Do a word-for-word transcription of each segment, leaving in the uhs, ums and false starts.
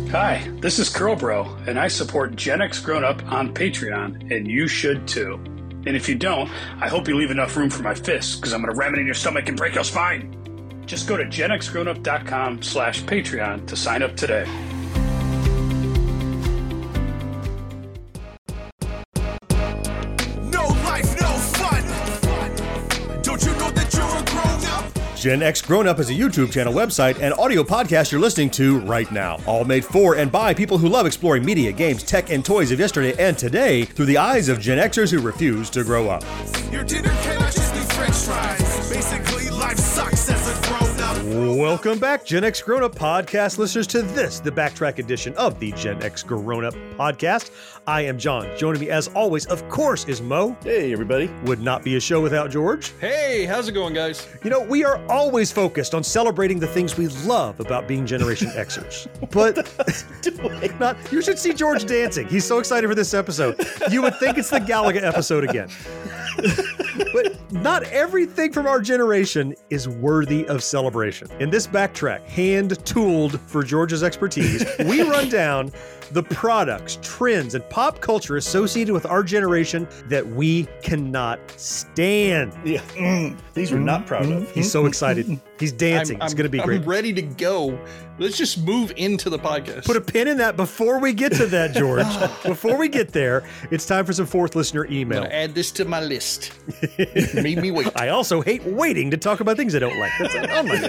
Hi, this is Curl Bro, and I support Gen X Grown Up on Patreon, and you should too. And if you don't, I hope you leave enough room for my fists, because I'm going to ram it in your stomach and break your spine. Just go to genxgrownup.com slash Patreon to sign up today. No life, no fun. Don't you know that you're a grown-up? Gen X Grown Up is a YouTube channel, website, and audio podcast you're listening to right now. All made for and by people who love exploring media, games, tech, and toys of yesterday and today through the eyes of Gen Xers who refuse to grow up. Your dinner cannot just be french fries. Basically, life sucks as a grown-up. Welcome back, Gen X Grown Up podcast listeners, to this, the backtrack edition of the Gen X Grown Up podcast. I am John. Joining me, as always, of course, is Mo. Hey, everybody. Would not be a show without George. Hey, how's it going, guys? You know, we are always focused on celebrating the things we love about being Generation Xers. But not, you should see George dancing. He's so excited for this episode. You would think it's the Galaga episode again. But not everything from our generation is worthy of celebration. In this backtrack, hand-tooled for George's expertise, we run down the products, trends, and pop culture associated with our generation that we cannot stand. Yeah, mm, these we're not proud of. He's so excited. He's dancing. I'm, it's going to be I'm great. I'm ready to go. Let's just move into the podcast. Put a pin in that before we get to that, George. Before we get there, it's time for some fourth listener I'm email. gonna add this to my list. Made me wait. I also hate waiting to talk about things I don't like. That's on my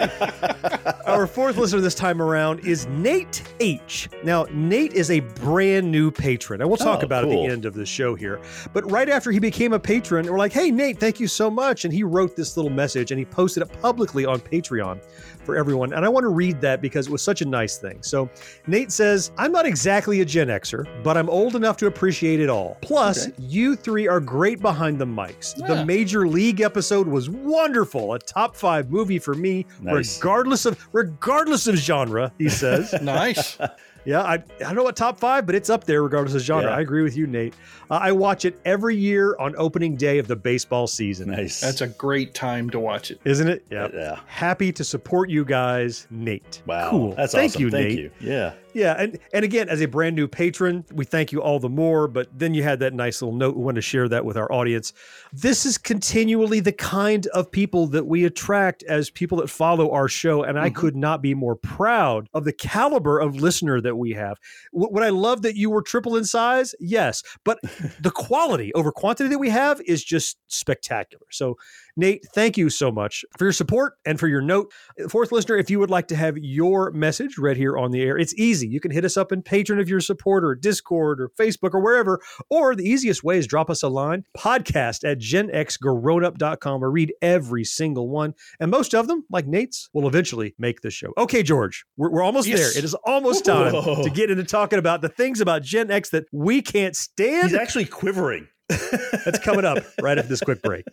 list. Our fourth listener this time around is Nate H. Now, Nate is a brand new patron, and we'll talk Oh, about it at cool. the end of the show here. But right after he became a patron, we're like, hey, Nate, thank you so much. And he wrote this little message, and he posted it publicly on Patreon for everyone. And I want to read that because it was such a nice thing. So Nate says, I'm not exactly a Gen Xer, but I'm old enough to appreciate it all. Plus, Okay. you three are great behind the mics. The Yeah. Major League episode was wonderful. A top five movie for me, Nice. regardless of regardless of genre, he says. Nice. Yeah, I, I don't know what top five, but it's up there regardless of genre. Yeah. I agree with you, Nate. Uh, I watch it every year on opening day of the baseball season. Nice. That's a great time to watch it. Isn't it? Yeah. Yeah. Happy to support you guys, Nate. Wow. Cool. That's Thank awesome. you, Thank Nate. you. Yeah. Yeah, and, and again, as a brand new patron, we thank you all the more, but then you had that nice little note. We want to share that with our audience. This is continually the kind of people that we attract as people that follow our show, and I Mm-hmm. could not be more proud of the caliber of listener that we have. W- Would I love that you were triple in size? Yes, but the quality over quantity that we have is just spectacular. So, Nate, thank you so much for your support and for your note. Fourth listener, if you would like to have your message read here on the air, it's easy. You can hit us up in Patreon if you're a supporter, Discord or Facebook or wherever. Or the easiest way is drop us a line, podcast at gen x grown up dot com, or read every single one. And most of them, like Nate's, will eventually make the show. Okay, George, we're, we're almost Yes. there. It is almost time Whoa. to get into talking about the things about Gen X that we can't stand. He's actually quivering. That's coming up right after this quick break.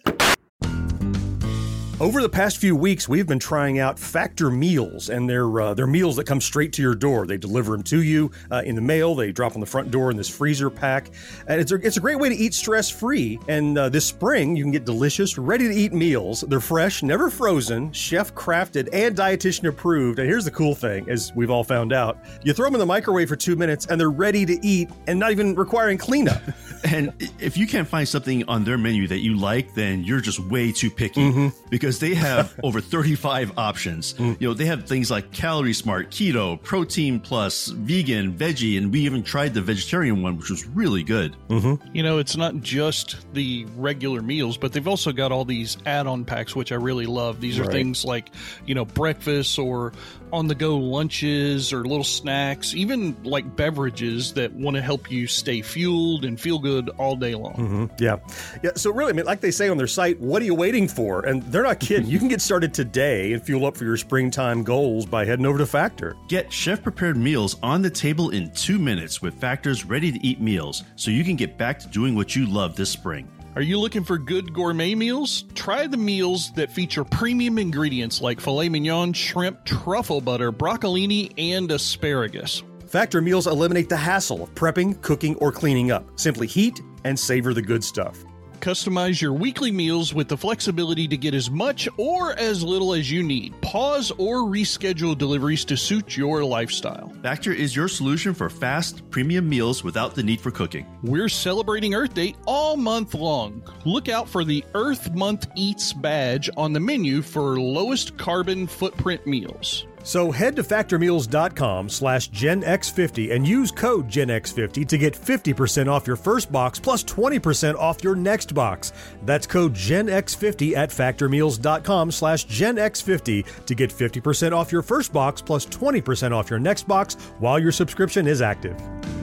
Over the past few weeks, we've been trying out Factor meals, and they're uh, they're meals that come straight to your door. They deliver them to you uh, in the mail. They drop on the front door in this freezer pack, and it's a, it's a great way to eat stress-free. And uh, this spring, you can get delicious, ready-to-eat meals. They're fresh, never frozen, chef-crafted, and dietitian-approved. And here's the cool thing, as we've all found out, you throw them in the microwave for two minutes, and they're ready to eat, and not even requiring cleanup. And if you can't find something on their menu that you like, then you're just way too picky Mm-hmm. because they have over thirty-five options. Mm. You know, they have things like Calorie Smart, Keto, Protein Plus, Vegan, Veggie, and we even tried the vegetarian one, which was really good. You know, it's not just the regular meals, but they've also got all these add-on packs, which I really love. These are Right. things like, you know, breakfast or on-the-go lunches or little snacks, even like beverages that want to help you stay fueled and feel good all day long. Mm-hmm. Yeah. Yeah. So really, I mean, like they say on their site, what are you waiting for? And they're not kidding. You can get started today and fuel up for your springtime goals by heading over to Factor. Get chef-prepared meals on the table in two minutes with Factor's ready-to-eat meals, so you can get back to doing what you love this spring. Are you looking for good gourmet meals? Try the meals that feature premium ingredients like filet mignon, shrimp, truffle butter, broccolini, and asparagus. Factor meals eliminate the hassle of prepping, cooking, or cleaning up. Simply heat and savor the good stuff. Customize your weekly meals with the flexibility to get as much or as little as you need. Pause or reschedule deliveries to suit your lifestyle. Factor is your solution for fast, premium meals without the need for cooking. We're celebrating Earth Day all month long. Look out for the Earth Month Eats badge on the menu for lowest carbon footprint meals. So head to factormeals.com slash Gen X fifty and use code Gen X fifty to get fifty percent off your first box plus twenty percent off your next box. That's code Gen X fifty at factormeals.com slash Gen X fifty to get fifty percent off your first box plus twenty percent off your next box while your subscription is active.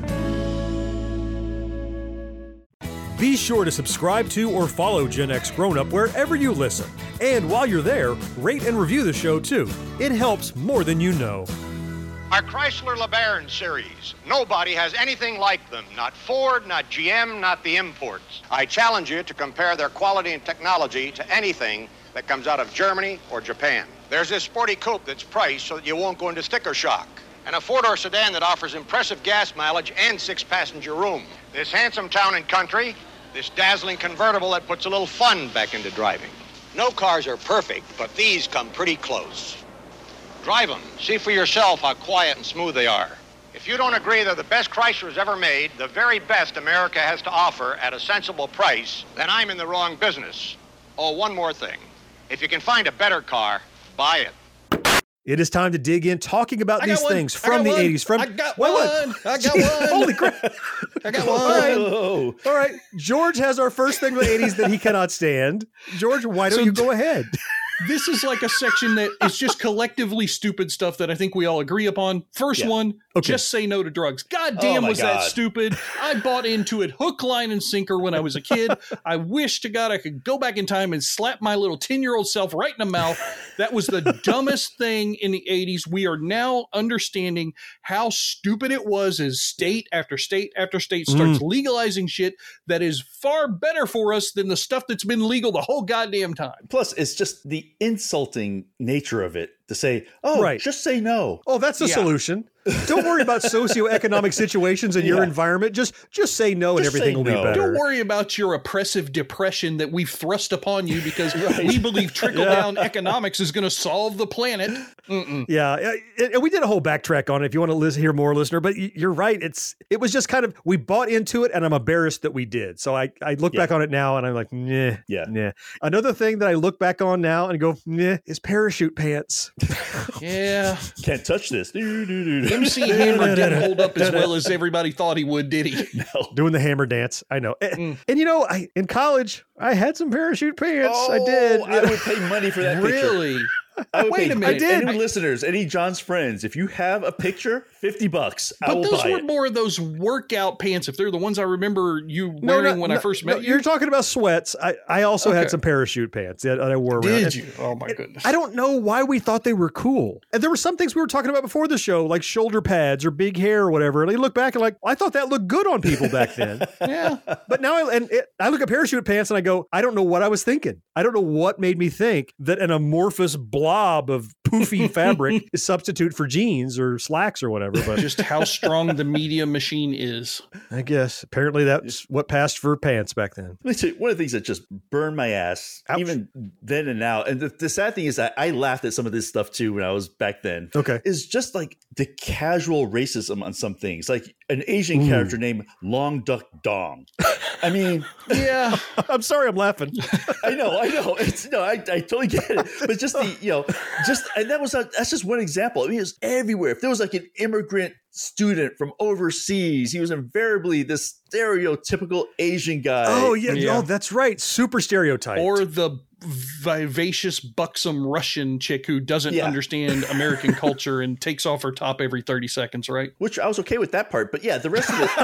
Be sure to subscribe to or follow Gen X Grown Up wherever you listen. And while you're there, rate and review the show too. It helps more than you know. Our Chrysler LeBaron series. Nobody has anything like them. Not Ford, not G M, not the imports. I challenge you to compare their quality and technology to anything that comes out of Germany or Japan. There's this sporty coupe that's priced so that you won't go into sticker shock. And a four-door sedan that offers impressive gas mileage and six-passenger room. This handsome town and country, this dazzling convertible that puts a little fun back into driving. No cars are perfect, but these come pretty close. Drive them. See for yourself how quiet and smooth they are. If you don't agree they're the best Chrysler's ever made, the very best America has to offer at a sensible price, then I'm in the wrong business. Oh, one more thing. If you can find a better car, buy it. It is time to dig in talking about I got these one. things I from got the one. eighties. From I got Wait, one. what? I got Jeez, one. Holy crap. I got one. All right. Oh, All right. George has our first thing of the eighties that he cannot stand. George, why don't So you go ahead? This is like a section that is just collectively stupid stuff that I think we all agree upon. First Yeah. one, Okay. just say no to drugs. God damn, my was that God. stupid. I bought into it hook, line, and sinker when I was a kid. I wish to God I could go back in time and slap my little ten-year-old self right in the mouth. That was the dumbest thing in the eighties. We are now understanding how stupid it was as state after state after state starts legalizing shit that is far better for us than the stuff that's been legal the whole goddamn time. plus it's just the insulting nature of it to say, oh, Right. just say no. Oh, that's the Yeah. solution. Don't worry about socioeconomic situations in your Yeah. environment. Just just say no and Just everything say will be no. better. Don't worry about your oppressive depression that we've thrust upon you because we believe trickle-down economics is going to solve the planet. Mm-mm. Yeah, uh, and we did a whole backtrack on it if you want to listen, hear more, listener. But y- you're right. It's it was just kind of we bought into it, and I'm embarrassed that we did. So I I look Yeah. back on it now, and I'm like, nah, Yeah. nah. Another thing that I look back on now and go, nah, is parachute pants. Yeah. Can't touch this. Do, do, do, do. M C Hammer didn't hold up as well as everybody thought he would, did he? Doing the hammer dance. I know. And, Mm. and you know, I in college I had some parachute pants. I did. Oh, I would pay money for that picture. Really? I would Wait pay, a minute. I did. Any I- listeners, any John's friends, if you have a picture, fifty bucks. I But will those buy were it. more of those workout pants, if they're the ones I remember you No, wearing no, when no, I first no, met you. You're talking about sweats. I, I also Okay. had some parachute pants that I wore around. Did And- you? Oh my goodness. I don't know why we thought they were cool. And there were some things we were talking about before the show, like shoulder pads or big hair or whatever. And I look back and like, I thought that looked good on people back then. Yeah. But now I, and it, I look at parachute pants and I go, I don't know what I was thinking. I don't know what made me think that an amorphous blob of poofy fabric is substitute for jeans or slacks or whatever. But Just how strong the media machine is. I guess apparently that's what passed for pants back then. Let me tell you, one of the things that just burned my ass, Ouch. even then and now, and the, the sad thing is that I laughed at some of this stuff too when I was back then, Okay. is just like the casual racism on some things, like an Asian character named Long Duck Dong. I mean, Yeah. I'm sorry, I'm laughing. I know, I know. It's no, I, I totally get it. But just the, you know, just and that was a, that's just one example. I mean, it was everywhere. If there was like an immigrant student from overseas, he was invariably this stereotypical Asian guy. Oh, yeah. Yeah. Oh, that's right. Super stereotyped. Or the vivacious, buxom Russian chick who doesn't Yeah. understand American culture and takes off her top every thirty seconds, right? Which I was okay with that part, but yeah, the rest of it,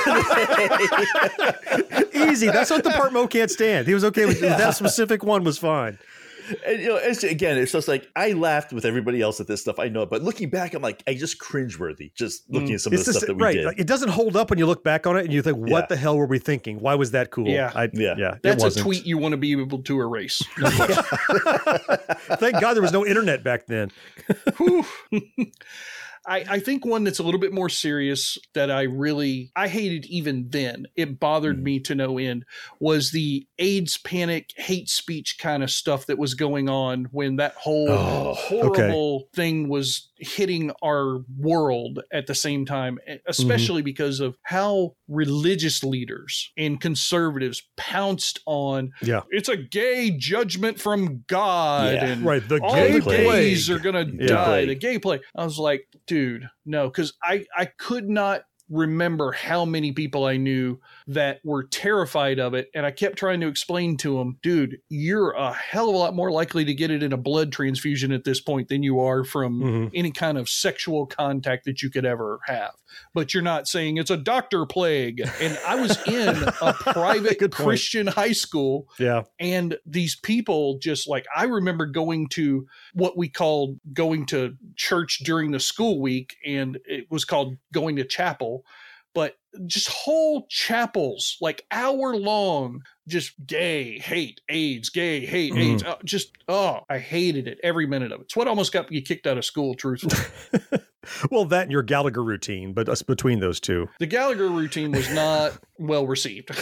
you know. Easy. That's not the part Mo can't stand. He was okay with that specific one was fine. And, you know, it's, again, it's just like I laughed with everybody else at this stuff. I know, but looking back, I'm like, I just cringeworthy just looking at some of It's the just, stuff that we right. did. Like, it doesn't hold up when you look back on it and you think, what Yeah. the hell were we thinking? Why was that cool? Yeah. I, Yeah. yeah. it That's a wasn't. tweet you want to be able to erase. Thank God there was no internet back then. I, I think one that's a little bit more serious that I really, I hated even then. It bothered mm. me to no end was the AIDS panic, hate speech kind of stuff that was going on when that whole oh, horrible okay. thing was hitting our world at the same time, especially mm-hmm. because of how religious leaders and conservatives pounced on, yeah. it's a gay judgment from God. Yeah. And right. The all gay the plague. gays are going to yeah. die. The gay plague. I was like, dude, no, because I, I could not remember how many people I knew that were terrified of it. And I kept trying to explain to them, dude, you're a hell of a lot more likely to get it in a blood transfusion at this point than you are from mm-hmm. any kind of sexual contact that you could ever have. But you're not saying it's a doctor plague. And I was in a private Christian high school. Yeah. And these people just like, I remember going to what we called going to church during the school week. And it was called going to chapel. But just whole chapels, like hour long, just gay, hate, AIDS, gay, hate, mm. AIDS. Uh, just, oh, I hated it. Every minute of it. It's what almost got me kicked out of school, truthfully. Well, that and your Gallagher routine, but us between those two. The Gallagher routine was not well received.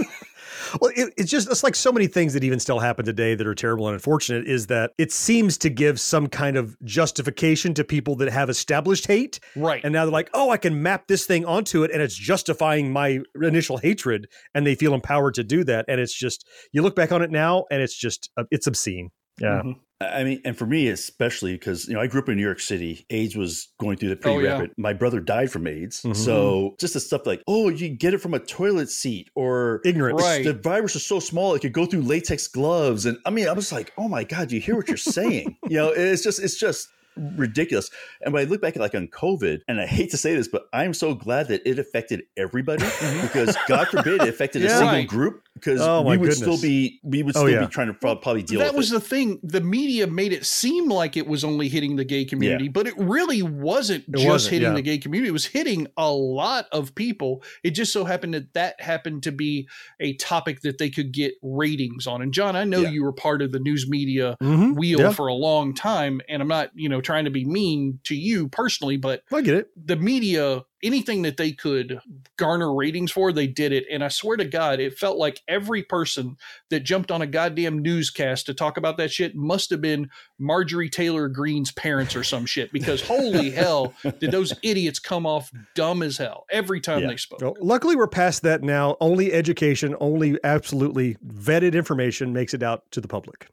Well, it, it's just, it's like so many things that even still happen today that are terrible and unfortunate is that it seems to give some kind of justification to people that have established hate. Right. And now they're like, oh, I can map this thing onto it and it's justifying my initial hatred. And they feel empowered to do that. And it's just, you look back on it now and it's just, uh, it's obscene. Yeah. Mm-hmm. I mean, and for me, especially because, you know, I grew up in New York City. AIDS was going through the pretty oh, yeah. rapid. My brother died from AIDS. Mm-hmm. So just the stuff like, oh, you can get it from a toilet seat or ignorance. Right. The virus is so small, it could go through latex gloves. And I mean, I was like, oh my God, do you hear what you're saying? You know, it's just, it's just ridiculous. And when I look back at like on COVID, and I hate to say this, but I'm so glad that it affected everybody because God forbid it affected yeah. a single Right. group because oh, we would goodness. still be, we would Oh, still yeah. be trying to probably deal that with was it. the thing. The media made it seem like it was only hitting the gay community, Yeah. but it really wasn't It just wasn't, hitting yeah. the gay community. It was hitting a lot of people. It just so happened that that happened to be a topic that they could get ratings on. And John, I know Yeah. you were part of the news media Mhm. wheel Yeah. for a long time, and I'm not, you know, trying to be mean to you personally, but I get it. the media, anything that they could garner ratings for, they did it. And I swear to God, it felt like every person that jumped on a goddamn newscast to talk about that shit must have been Marjorie Taylor Greene's parents or some shit, because holy hell, did those idiots come off dumb as hell every time Yeah. they spoke. Well, luckily, we're past that now. Only education, only absolutely vetted information makes it out to the public.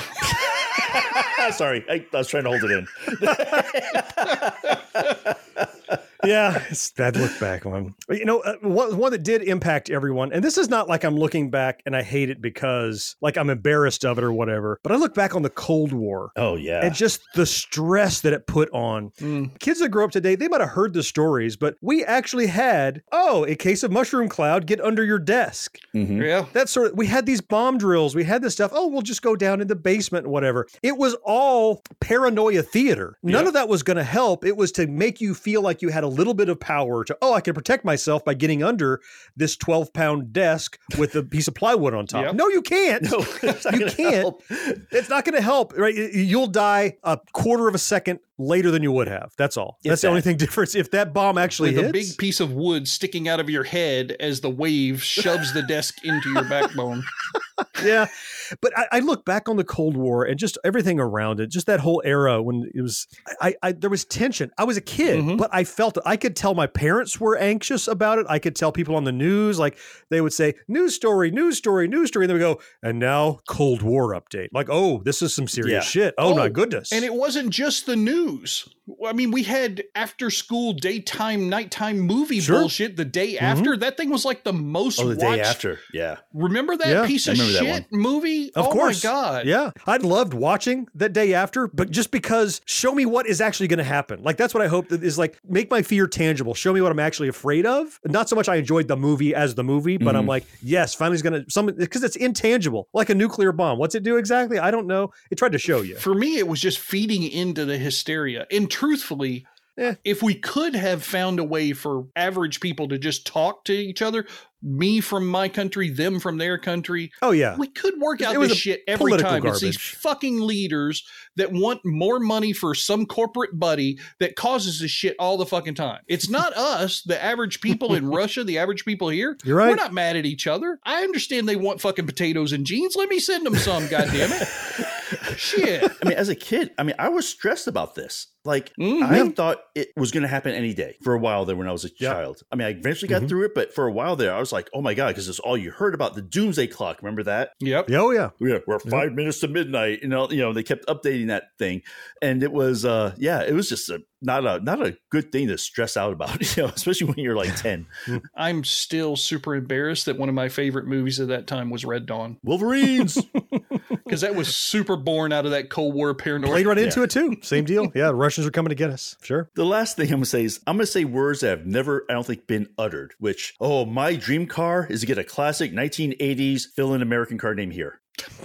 Sorry, I, I was trying to hold it in. Yeah, it's bad look back one. But, you know, uh, one, one that did impact everyone, and this is not like I'm looking back and I hate it because like I'm embarrassed of it or whatever, but I look back on the Cold War. Oh, yeah. And just the stress that it put on. Mm. Kids that grow up today, they might have heard the stories, but we actually had, oh, a case of mushroom cloud, get under your desk. Mhm. Yeah. That sort of, we had these bomb drills. We had this stuff. Oh, we'll just go down in the basement and whatever. It was all paranoia theater. None Yeah. of that was going to help. It was to make you feel like you had a little bit of power to, oh, I can protect myself by getting under this twelve pound desk with a piece of plywood on top. Yep. No, you can't. No, it's not You gonna can't. help. It's not going to help, right? You'll die a quarter of a second later than you would have. That's all. If That's the that. only thing difference. If that bomb actually With hits, a big piece of wood sticking out of your head as the wave shoves the desk into your backbone. yeah. But I, I look back on the Cold War and just everything around it, just that whole era when it was, I, I there was tension. I was a kid, Mhm. but I felt it. I could tell my parents were anxious about it. I could tell people on the news, like they would say, news story, news story, news story. And they would go, and now Cold War update. Like, oh, this is some serious Yeah. shit. Oh, Oh, my goodness. And it wasn't just the news. I mean, we had after school, daytime, nighttime movie Sure. bullshit the day after. That thing was like the most Oh, the watched. day after. Yeah. Remember that Yeah, piece I of remember that shit movie? Of oh course. my God. Yeah. I loved watching that day after, but just because show me what is actually going to happen. Like, that's what I hope that is like, make my fear tangible. Show me what I'm actually afraid of. Not so much I enjoyed the movie as the movie, but I'm Mhm. like, yes, finally it's going to, some because it's intangible, like a nuclear bomb. What's it do exactly? I don't know. It tried to show you. For me, it was just feeding into the hysteria. And truthfully, eh. If we could have found a way for average people to just talk to each other, me from my country, them from their country. Oh, yeah. We could work out It was this a shit every political time. It's these garbage. fucking leaders that want more money for some corporate buddy that causes this shit all the fucking time. It's not us, the average people in Russia, the average people here. You're right. We're not mad at each other. I understand they want fucking potatoes and jeans. Let me send them some, goddammit. Shit. I mean, as a kid, I mean, I was stressed about this. Like, Mhm. I thought it was going to happen any day for a while there when I was a Yeah. child. I mean, I eventually got Mhm. through it, but for a while there, I was like, oh my God, because it's all you heard about the doomsday clock. Remember that? Yep. Yeah, oh, yeah. Yeah, we're five minutes to midnight. You know, you know, they kept updating that thing. And it was, uh, yeah, it was just a, not a not a good thing to stress out about, you know, especially when you're like ten. I'm still super embarrassed that one of my favorite movies at that time was Red Dawn, Wolverines. because that was super born out of that Cold War paranoia. Played right into it, too. Same deal. Yeah, the Russians are coming to get us. Sure. The last thing I'm going to say is I'm going to say words that have never, I don't think, been uttered, which, oh, my dream car is to get a classic nineteen eighties fill-in American car named here.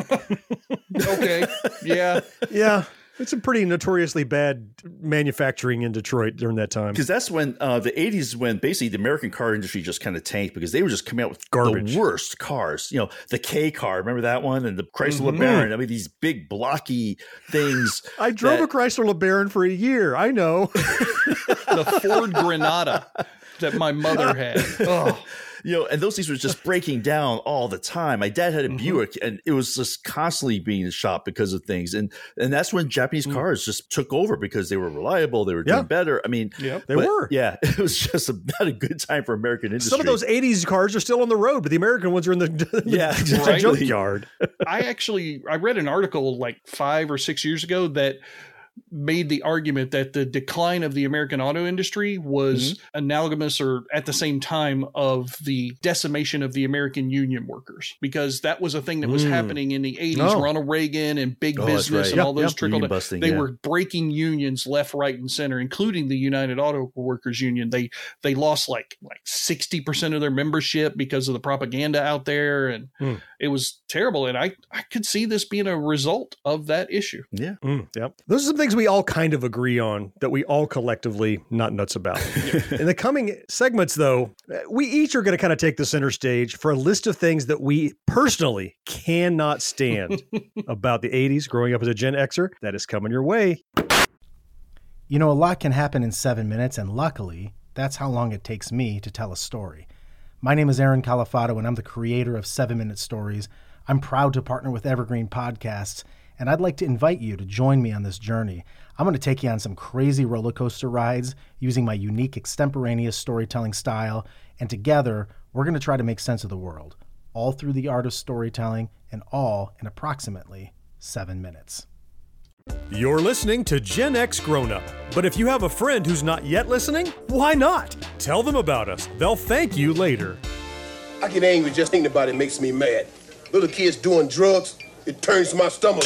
Okay. Yeah. Yeah. It's a pretty notoriously bad manufacturing in Detroit during that time. Because that's when uh, the eighties is when basically the American car industry just kind of tanked because they were just coming out with Garbage. the worst cars. You know, the K car, remember that one? And the Chrysler Mhm. LeBaron. I mean, these big blocky things. I drove that- a Chrysler LeBaron for a year. I know. The Ford Granada that my mother had. Oh, You know, and those things were just breaking down all the time. My dad had a Mhm. Buick, and it was just constantly being shot because of things. And and that's when Japanese Mm. cars just took over because they were reliable, they were Yeah. doing better. I mean, yep. They but, were. Yeah, it was just a, not a good time for American industry. Some of those eighties cars are still on the road, but the American ones are in the, the Yeah, the exactly. junkyard. I actually I read an article like five or six years ago that made the argument that the decline of the American auto industry was Mm-hmm. analogous or at the same time of the decimation of the American union workers, because that was a thing that was Mm. happening in the eighties. Oh. Ronald Reagan and big Oh, that's business right. and Yep, all those yep. trickled Union in. busting, They yeah. were breaking unions left, right, and center, including the United Auto Workers Union. They they lost like like sixty percent of their membership because of the propaganda out there, and Mm. it was terrible. And I, I could see this being a result of that issue. Yeah. Mm, yep. Those are some things we all kind of agree on that we all collectively not nuts about. In the coming segments, though, we each are going to kind of take the center stage for a list of things that we personally cannot stand about the eighties growing up as a Gen Xer. That is coming your way. You know, a lot can happen in seven minutes, and luckily, that's how long it takes me to tell a story. My name is Aaron Califato, and I'm the creator of Seven Minute Stories. I'm proud to partner with Evergreen Podcasts, and I'd like to invite you to join me on this journey. I'm going to take you on some crazy roller coaster rides using my unique extemporaneous storytelling style, and together, we're going to try to make sense of the world, all through the art of storytelling, and all in approximately seven minutes. You're listening to Gen X Grown Up. But if you have a friend who's not yet listening, why not? Tell them about us. They'll thank you later. I get angry just thinking about it makes me mad. Little kids doing drugs, it turns my stomach.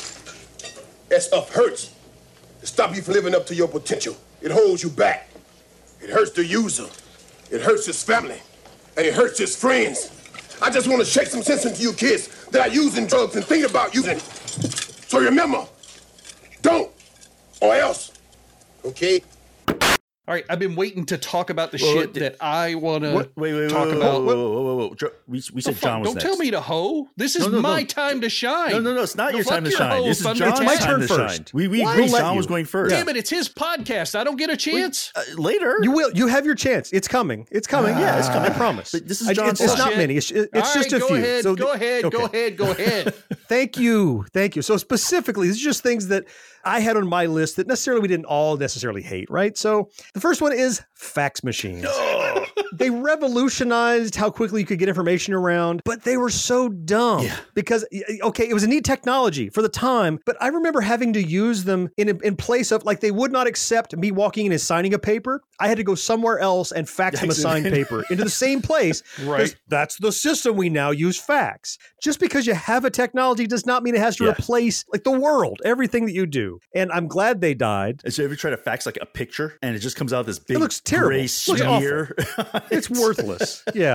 That stuff hurts. It stops you from living up to your potential. It holds you back. It hurts the user. It hurts his family. And it hurts his friends. I just want to shake some sense into you kids that are using drugs and thinking about using it. So remember, don't, or else. Okay? All right, I've been waiting to talk about the Well, shit d- that I want to Wait, wait, wait, talk wait, about. Whoa, whoa, whoa, whoa, whoa. Jo- We, we said The fuck? John was Don't next. tell me to hoe. This is No, no, my no. time to shine. No, no, no. It's not No, your fuck time to your shine. hoe, This is Thunder John's Cat. my time turn to first. shine. We, we What? agreed We'll let John you. was going first. Damn it, it's his podcast. I don't get a chance. Uh, later. You will. You have your chance. It's coming. It's coming. yeah, it's coming. I promise. But this is I- John's It's, it's fault. not many. It's, it's All just right, a go few. Ahead, So go the- ahead, go okay. ahead, go ahead. Thank you. Thank you. So specifically, these are just things that I had on my list that necessarily we didn't all necessarily hate, right? So the first one is fax machines. They revolutionized how quickly you could get information around, but they were so dumb because, okay, it was a neat technology for the time, but I remember having to use them in, in place of, like, they would not accept me walking in and signing a paper. I had to go somewhere else and fax them a signed paper into the same place. Right. 'cause That's the system we now use, fax. Just because you have a technology does not mean it has to Yeah. replace, like, the world, everything that you do. And I'm glad they died. And so have you tried to fax like a picture and it just comes out this big looks terrible. gray Looks awful. smear? It's worthless. Yeah.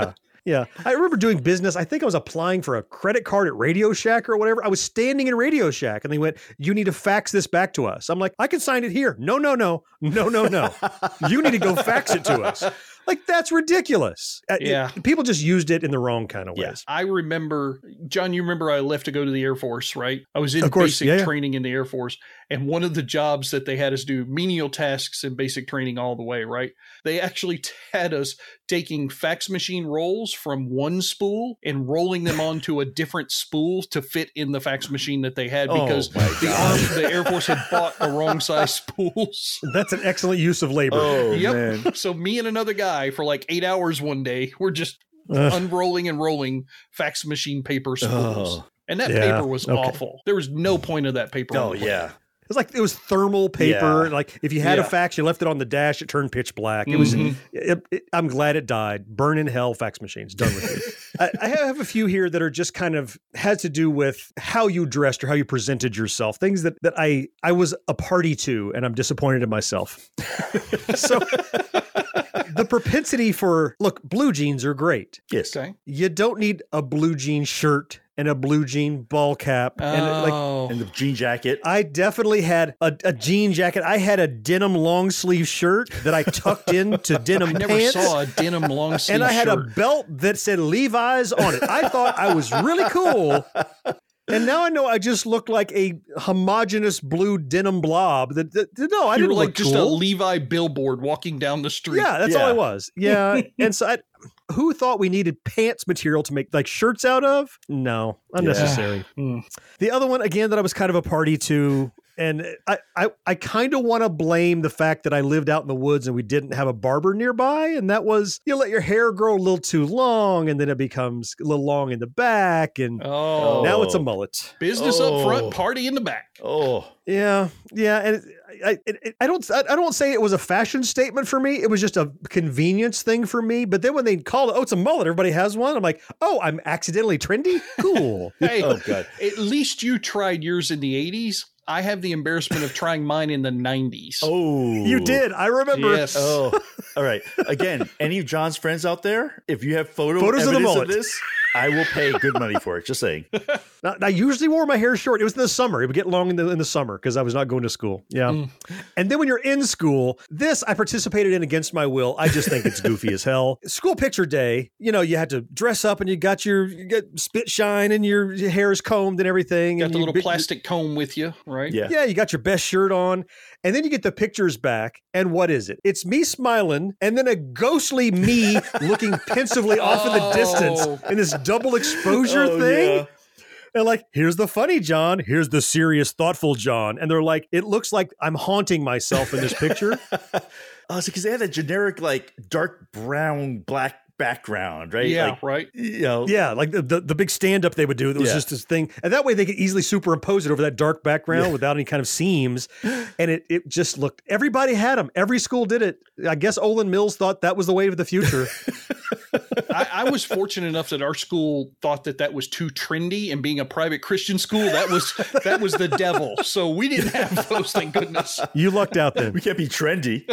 Yeah. I remember doing business. I think I was applying for a credit card at Radio Shack or whatever. I was standing in Radio Shack and they went, you need to fax this back to us. I'm like, I can sign it here. No, no, no, no, no, no. You need to go fax it to us. Like, that's ridiculous. Yeah. It, people just used it in the wrong kind of ways. Yeah. I remember, John, you remember I left to go to the Air Force, right? I was in Of course, basic yeah, yeah. training in the Air Force. And one of the jobs that they had us do menial tasks in basic training all the way, right? They actually t- had us taking fax machine rolls from one spool and rolling them onto a different spool to fit in the fax machine that they had because Oh, my the, God. arm, the Air Force had bought the wrong size spools. That's an excellent use of labor. Oh, Yep. man. So me and another guy for like eight hours one day, we're just Ugh. unrolling and rolling fax machine paper spools. Oh. And that Yeah, paper was okay. awful. There was no point of that paper. on Oh, the plane. yeah. It was like it was thermal paper. Yeah. Like if you had Yeah. a fax, you left it on the dash, it turned pitch black. It was. Mhm. It, it, I'm glad it died. Burn in hell, fax machines. Done with it. I, I have a few here that are just kind of had to do with how you dressed or how you presented yourself. Things that that I I was a party to, and I'm disappointed in myself. So the propensity for look, blue jeans are great. Yes. Okay. You don't need a blue jean shirt and a blue jean ball cap and like. Oh. And the jean jacket. I definitely had a, a jean jacket. I had a denim long sleeve shirt that I tucked into denim I never pants. saw a denim long sleeve and I had a shirt. belt that said Levi's on it. I thought I was really cool. And now I know I just looked like a homogeneous blue denim blob. That, that, that- no, I you didn't were like look just a cool. Levi billboard walking down the street. Yeah, that's all Yeah. I was. Yeah, and so I, who thought we needed pants material to make like shirts out of? No, unnecessary. Hmm. The other one again that I was kind of a party to. And I, I, I kind of want to blame the fact that I lived out in the woods and we didn't have a barber nearby. And that was, you let your hair grow a little too long and then it becomes a little long in the back. And Oh. now it's a mullet. Business Oh. up front, party in the back. Oh. Yeah. Yeah. And it, I, it, I don't, I don't say it was a fashion statement for me. It was just a convenience thing for me. But then when they called it, oh, it's a mullet, everybody has one. I'm like, oh, I'm accidentally trendy. Cool. Hey, Oh, God. at least you tried yours in the eighties. I have the embarrassment of trying mine in the nineties. Oh. You did. I remember. Yes. Oh. All right. Again, any of John's friends out there, if you have photo Photos of the evidence mullet. this, I will pay good money for it. Just saying. Now, I usually wore my hair short. It was in the summer. It would get long in the in the summer because I was not going to school. Yeah. Mm. And then when you're in school, this I participated in against my will. I just think it's goofy as hell. School picture day, you know, you had to dress up and you got your you got spit shine and your, your hair is combed and everything. Got and the you little bit- plastic comb with you, right? Yeah. Yeah, you got your best shirt on. And then you get the pictures back. And what is it? It's me smiling and then a ghostly me looking pensively off in the Oh. distance in this double exposure Oh, thing. yeah. And like, here's the funny John, here's the serious, thoughtful John. And they're like, it looks like I'm haunting myself in this picture. Oh, so because they had that generic, like, dark brown, black background, right? Yeah, Like, right. you know, Yeah, like the, the, the big stand up they would do. That was Yeah. just this thing. And that way they could easily superimpose it over that dark background without any kind of seams. And it, it just looked, everybody had them. Every school did it. I guess Olin Mills thought that was the way of the future. I, I was fortunate enough that our school thought that that was too trendy, and being a private Christian school, that was that was the devil. So we didn't have those, thank goodness. You lucked out then. we can't be trendy.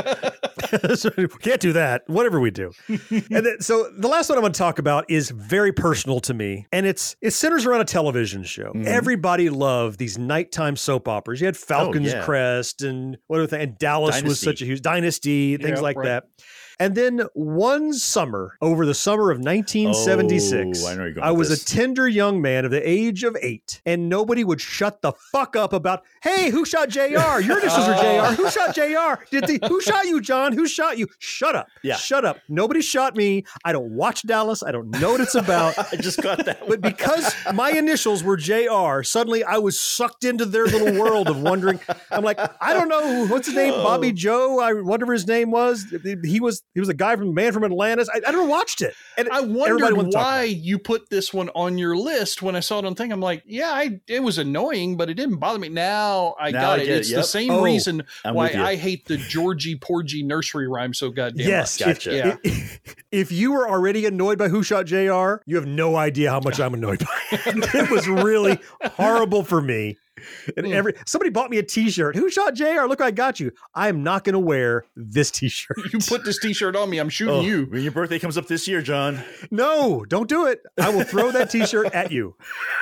So we can't do that. Whatever we do. And then, so the last one I'm going to talk about is very personal to me, and it's it centers around a television show. Mhm. Everybody loved these nighttime soap operas. You had Falcon's yeah. Crest and what other thing, and Dallas was Dynasty. such a huge Dynasty, things Yeah, like right. that. And then one summer, over the summer of nineteen seventy-six, Oh, I know where you're going I with was this. a tender young man of the age of eight, and nobody would shut the fuck up about, hey, who shot J R? Your initials are J R. Who shot J R? Did the, who shot you, John? Who shot you? Shut up. Yeah. Shut up. Nobody shot me. I don't watch Dallas. I don't know what it's about. I just got that. But because my initials were J R, suddenly I was sucked into their little world of wondering. I'm like, I don't know what's his name, Bobby Joe, I whatever his name was. He was he was a guy from Man from Atlantis. I, I never watched it. And I everybody wondered wanted to talk why about it. you put this one on your list when I saw it on thing. I'm like, yeah, I, it was annoying, but it didn't bother me. Now I Now got I it. get it, It's the yep. same Oh, reason I'm why with you. I hate the Georgie Porgy nursery rhyme so goddamn Yes, much. Gotcha. Yeah. If, if you were already annoyed by Who Shot J R, you have no idea how much I'm annoyed by it. It was really horrible for me. And Mm. every somebody bought me a T-shirt. Who shot J R? Look, I got you. I am not going to wear this T-shirt. You put this T-shirt on me, I'm shooting Oh, you. when your birthday comes up this year, John. No, don't do it. I will throw that T-shirt at you.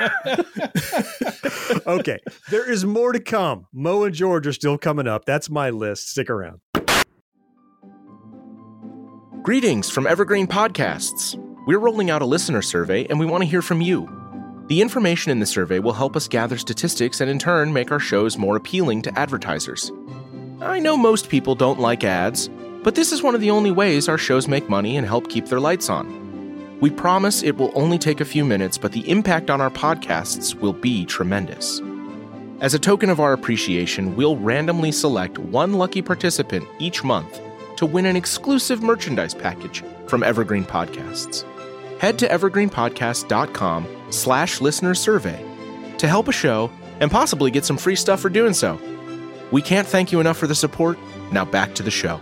Okay, there is more to come. Mo and George are still coming up. That's my list. Stick around. Greetings from Evergreen Podcasts. We're rolling out a listener survey, and we want to hear from you. The information in the survey will help us gather statistics and in turn make our shows more appealing to advertisers. I know most people don't like ads, but this is one of the only ways our shows make money and help keep their lights on. We promise it will only take a few minutes, but the impact on our podcasts will be tremendous. As a token of our appreciation, we'll randomly select one lucky participant each month to win an exclusive merchandise package from Evergreen Podcasts. Head to evergreenpodcast.com slash listener survey to help a show and possibly get some free stuff for doing so. We can't thank you enough for the support. Now back to the show.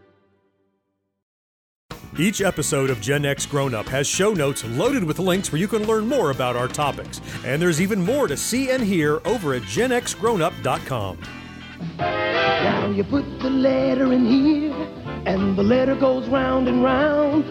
Each episode of Gen X Grown Up has show notes loaded with links where you can learn more about our topics. And there's even more to see and hear over at gen x grown up dot com. Now you put the letter in here, and the letter goes round and round,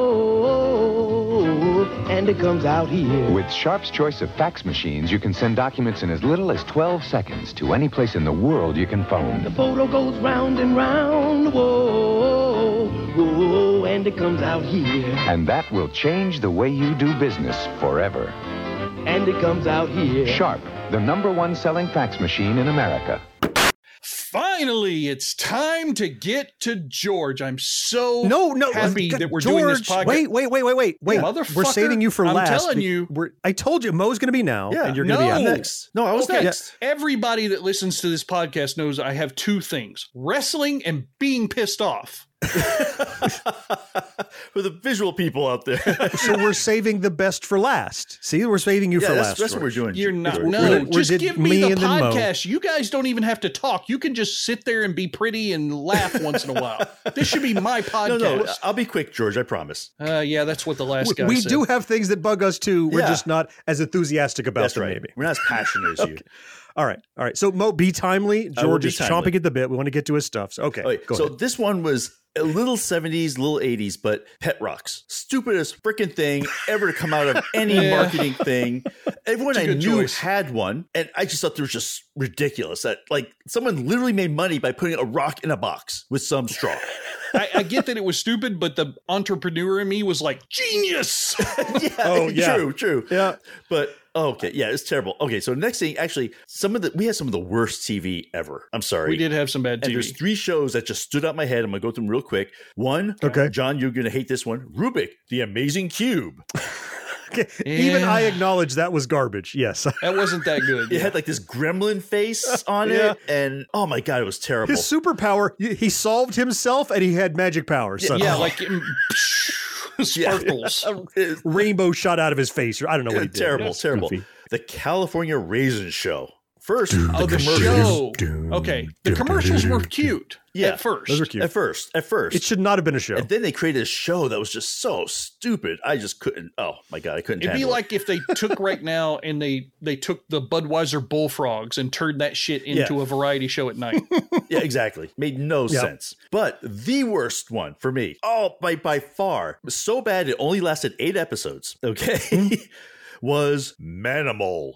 whoa, and it comes out here. With Sharp's choice of fax machines, you can send documents in as little as twelve seconds to any place in the world you can phone. The photo goes round and round, whoa, whoa, and it comes out here. And that will change the way you do business forever. And it comes out here. Sharp, the number one selling fax machine in America. Finally, it's time to get to George. I'm so No, no, happy God, that we're George, doing this podcast. Wait, wait, wait, wait, wait, wait. Motherfucker, We're saving you for I'm last. telling We- you. We're, I told you Mo's going to be now, Yeah, and you're going to no. be I'm out. next. No, I was Okay, next. everybody that listens to this podcast knows I have two things: wrestling and being pissed off. For the visual people out there. So we're saving the best for last. See, we're saving you yeah, for that's, last. that's what we're George. doing. You're not. George. No, We're- we're just did give me, me the and then Mo. podcast. You guys don't even have to talk. You can just sit there and be pretty and laugh once in a while. This should be my No, podcast. no, I'll be quick, George. I promise. Uh, yeah, that's what the last We, guy we said. do have things that bug us too. We're Yeah. just not as enthusiastic about That's them, right. maybe. We're not as passionate as you. All right, all right. So Mo, be timely. I will George be is timely. chomping at the bit. We want to get to his stuff. So, okay, Okay, go so ahead. this one was a little seventies, little eighties, but Pet Rocks. Stupidest freaking thing ever to come out of any Yeah. marketing thing. Everyone It's a I good knew choice. had one, and I just thought they were just ridiculous. That like someone literally made money by putting a rock in a box with some straw. I, I get that it was stupid, but the entrepreneur in me was like, genius. yeah, Oh, yeah. true, true. Yeah. But okay, yeah, it's terrible. Okay, so next thing, actually, some of the we had some of the worst T V ever. I'm sorry. We did have some bad T And V. there's three shows that just stood out in my head. I'm gonna go through them real quick. One, Okay. John, you're gonna hate this one. Rubik, the Amazing Cube. Okay, Even Yeah. I acknowledge that was garbage. Yes. That wasn't that good. It had like this gremlin face on Yeah. it, and oh my god, it was terrible. His superpower, he solved himself and he had magic powers. Yeah, suddenly. Yeah, like mm, sparkles. It- Rainbow shot out of his face. I don't know what he did. terrible, It's terrible. goofy. The California Raisin Show. First, Oh, the the commercials. show. Okay, the commercials were cute Yeah, at first. Those are cute. At first, at first, It should not have been a show. and then they created a show that was just so stupid. I just couldn't. Oh my god, I couldn't. It'd be handle it. like if they took right now and they they took the Budweiser Bullfrogs and turned that shit into Yeah. a variety show at night. Yeah, exactly. Made no Yep. sense. But the worst one for me, oh, by by far, was so bad it only lasted eight episodes. Okay, was Manimal.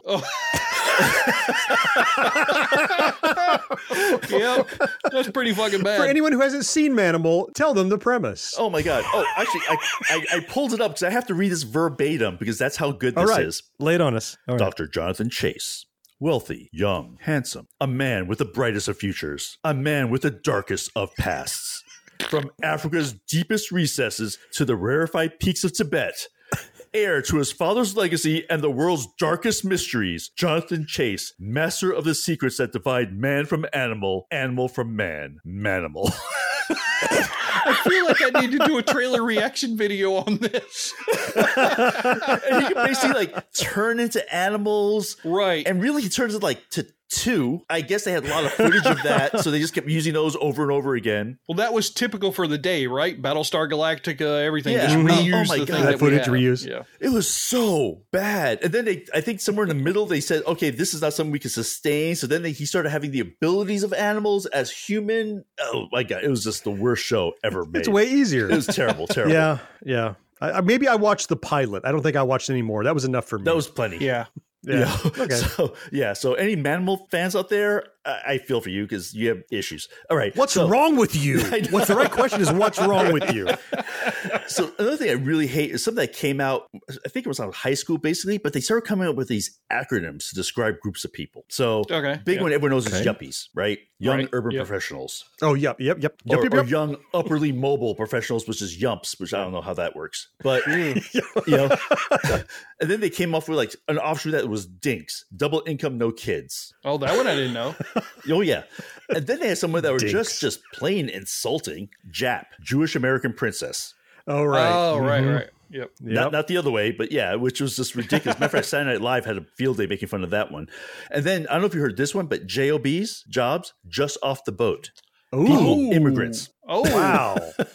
Yep, that's pretty fucking bad. For anyone who hasn't seen Manimal, tell them the premise. Oh my god. Oh, actually, I I, I pulled it up because I have to read this verbatim because that's how good All this right, is. lay it on us. All right. Doctor Jonathan Chase. Wealthy, young, handsome, a man with the brightest of futures, a man with the darkest of pasts. From Africa's deepest recesses to the rarefied peaks of Tibet, heir to his father's legacy and the world's darkest mysteries, Jonathan Chase, master of the secrets that divide man from animal, animal from man, Manimal. I feel like I need to do a trailer reaction video on this. And he can basically like turn into animals, Right. and really he turns into like to two, I guess they had a lot of footage of that, so they just kept using those over and over again. Well, that was typical for the day, right? Battlestar Galactica, everything. Yeah. Just Mhm. reuse Oh my the God. thing That that footage we have. reuse. Yeah. It was so bad. And then they, I think somewhere in the middle, they said, okay, this is not something we can sustain. So then they, he started having the abilities of animals as human. Oh my God. It was just the worst show ever made. It's way easier. It was terrible, terrible. Yeah, yeah. I, I- maybe I watched the pilot. I don't think I watched any more. That was enough for me. That was plenty. Yeah. yeah. Yeah. Okay. So, yeah. So any Manimal fans out there, I, I feel for you because you have issues. All right. What's so, wrong with you? I know. What's the right question is what's wrong with you? So another thing I really hate is something that came out, I think it was out of high school basically, but they started coming up with these acronyms to describe groups of people. So Okay, big yeah. one everyone knows is Okay. yuppies, right? Young Right, urban yep. professionals. Oh, yep, yep, yep. Yep, or, yep, or yep. young upperly mobile professionals, which is yumps, which I don't know how that works. But you know, and then they came off with like an offshoot that was dinks, double income, no kids. Oh, that one I didn't know. Oh yeah. And then they had someone that were Dinks. just just plain insulting. Jap, Jewish American princess. Oh, right. Oh, right, Mhm. right. Yep. Yep. Not, not the other way, but yeah, which was just ridiculous. Matter of fact, Saturday Night Live had a field day making fun of that one. And then I don't know if you heard this one, but J O Bs, jobs, just off the boat. Ooh. People, immigrants. Oh, Wow.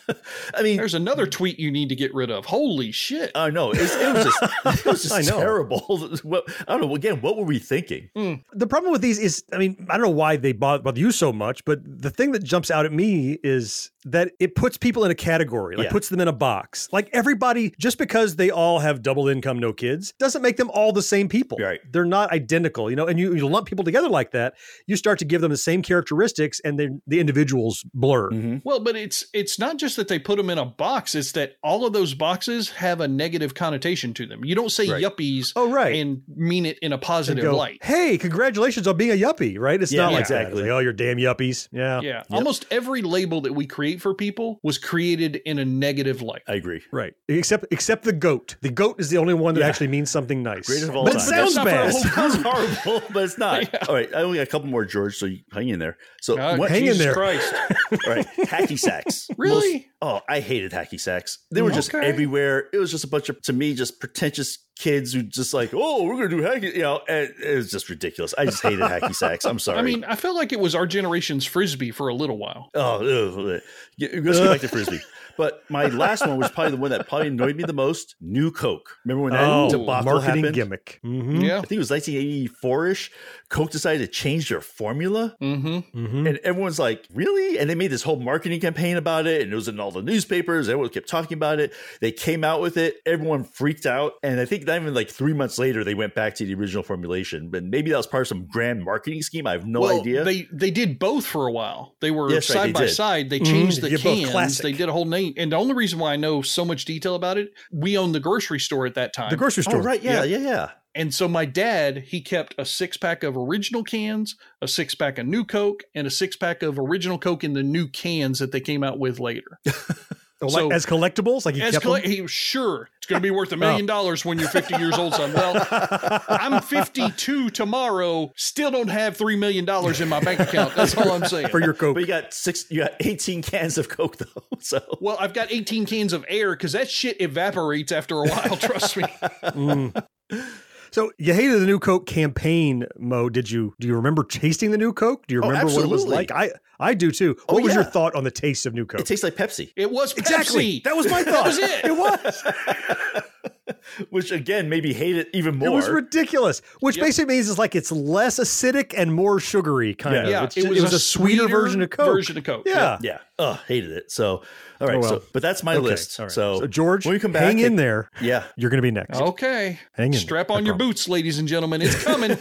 I mean, There's another tweet you need to get rid of. Holy shit. I know it was, it was just, it was I just know. terrible. What, I don't know. Again, what were we thinking? The problem with these is, I mean, I don't know why they bother, bother you so much, but the thing that jumps out at me is that it puts people in a category, like Yeah. puts them in a box. Like everybody, just because they all have double income, no kids, doesn't make them all the same people. Right. They're not identical, you know, and you, you lump people together like that, you start to give them the same characteristics and then the individuals blur. Mm-hmm. Well, but it's it's not just that they put them in a box, it's that all of those boxes have a negative connotation to them. You don't say Right. yuppies Oh, right. and mean it in a And positive go, light. hey, congratulations on being a yuppie, right? It's Yeah, not like exactly. that. It's like, oh, you're damn yuppies. Yeah. Yeah. Almost every label that we create for people was created in a negative light. I agree. Right. Except except the goat. The goat is the only one that Yeah. actually means something nice. Greatest of all but time. it sounds But bad. that's not for a It sounds horrible, but it's not. All right, I only got a couple more, George, so you hang in there. So Uh, what? hang in Jesus there. Christ. All right, hacky sacks. Really? Most- oh, I hated hacky sacks. They were just Okay. everywhere. It was just a bunch of, to me, just pretentious kids who just like, oh, we're gonna do hacky. You know, and it was just ridiculous. I just hated hacky sacks. I'm sorry. I mean, I felt like it was our generation's frisbee for a little while. oh, ugh. Yeah, let's go back to frisbee. But my last one was probably the one that probably annoyed me the most. New Coke. Remember when that Oh, debacle marketing happened? gimmick. Mhm. Yeah. I think it was nineteen eighty-four-ish. Coke decided to change their formula. Mm-hmm. Mhm. And everyone's like, really? And they made this whole marketing campaign about it. And it was in all the newspapers. Everyone kept talking about it. They came out with it. Everyone freaked out. And I think not even like three months later, they went back to the original formulation. But maybe that was part of some grand marketing scheme. I have no well, idea. They they did both for a while. They were Yes, right, side they by did. side. They Mhm. changed They the did both cans. classic. They did a whole name. And the only reason why I know so much detail about it, we owned the grocery store at that time. The grocery store. oh, right. Yeah, yeah, yeah. And so my dad, he kept a six pack of original cans, a six pack of new Coke, and a six pack of original Coke in the new cans that they came out with later. Oh, So- like, as collectibles? Like he As kept colle- them? he was sure it's going to be worth a million dollars when you're fifty years old, son. Well, I'm fifty-two tomorrow, still don't have three million dollars in my bank account. That's all I'm saying. for your Coke. But you got six, you got eighteen cans of Coke though. So Well, I've got eighteen cans of air because that shit evaporates after a while. Trust me. Mm. So you hated the new Coke campaign, Mo. Did you? Do you remember tasting the new Coke? Do you Oh, remember what it was absolutely. like? I I do too. Oh, What was your yeah. thought on the taste of new Coke? it tastes like Pepsi. It was Pepsi. Exactly. That was my That thought. was it. It was. Which again made me hate it even more. It was ridiculous. Which Yep. basically means it's like it's less acidic and more sugary, kind of. Yeah, It's it ju- was, a, sweeter, version of Coke. Version of Coke. Yeah. Yeah. Oh, hated it. So, all right. Oh, well. So, but that's my Okay, list. all right. So, So, George, when we come back, hang in it- there. Yeah. You're going to be next. Okay. Hang in Strap there. on I your promise. boots, ladies and gentlemen. It's coming.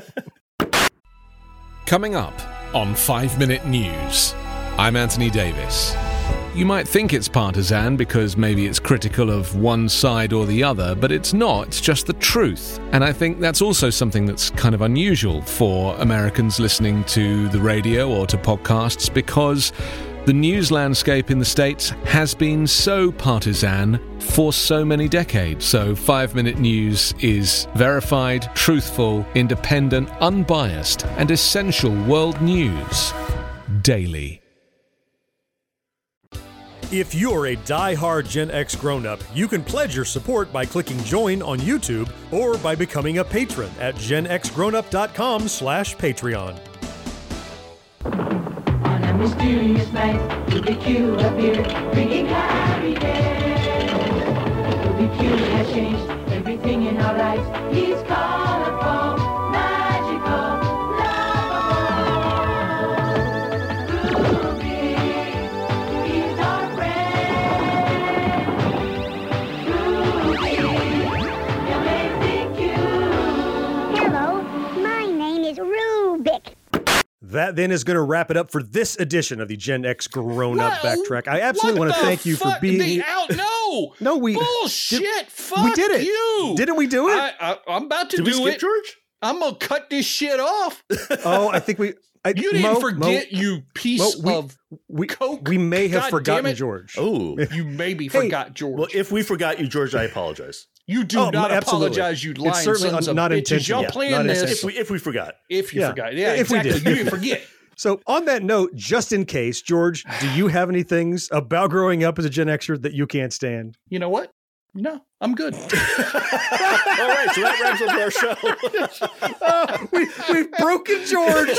Coming up on five minute News, I'm Anthony Davis. You might think it's partisan because maybe it's critical of one side or the other, but it's not, it's just the truth. And I think that's also something that's kind of unusual for Americans listening to the radio or to podcasts, because the news landscape in the States has been so partisan for so many decades. So five minute News is verified, truthful, independent, unbiased, and essential world news daily. If you're a die-hard Gen X grown-up, you can pledge your support by clicking join on YouTube or by becoming a patron at genxgrownup.com slash Patreon. On a mysterious night, Ruby Q appeared, bringing happiness. Ruby Q has changed everything in our lives. He's colorful, magical, lovable. Ruby, he's our friend. Ruby, the amazing Q. Hello, my name is Rubik. That then is going to wrap it up for this edition of the Gen X Grown Up No, Backtrack. I absolutely what want to the thank you for fuck? being The out. No, no, we bullshit. Did, Fuck we did it. you. Didn't we do it? I, I, I'm about to Did do we skip it, George? I'm gonna cut this shit off. Oh, I think we. I, You didn't Mo, forget, Mo, you piece Mo, we, of we, coke. We may have God forgotten damn it. George. Oh, You maybe Hey, forgot George. well, if we forgot you, George, I apologize. You do Oh, not absolutely. apologize, you It's lying certainly sons of not bitches. intentional. Y'all Yeah, planned not this. intentional. If we if we forgot, If you Yeah. forgot. Yeah, If we exactly. did. You didn't forget. So on that note, just in case, George, do you have any things about growing up as a Gen Xer that you can't stand? You know what? No, I'm good. all right. So that wraps up our show. Uh, we, we've broken George.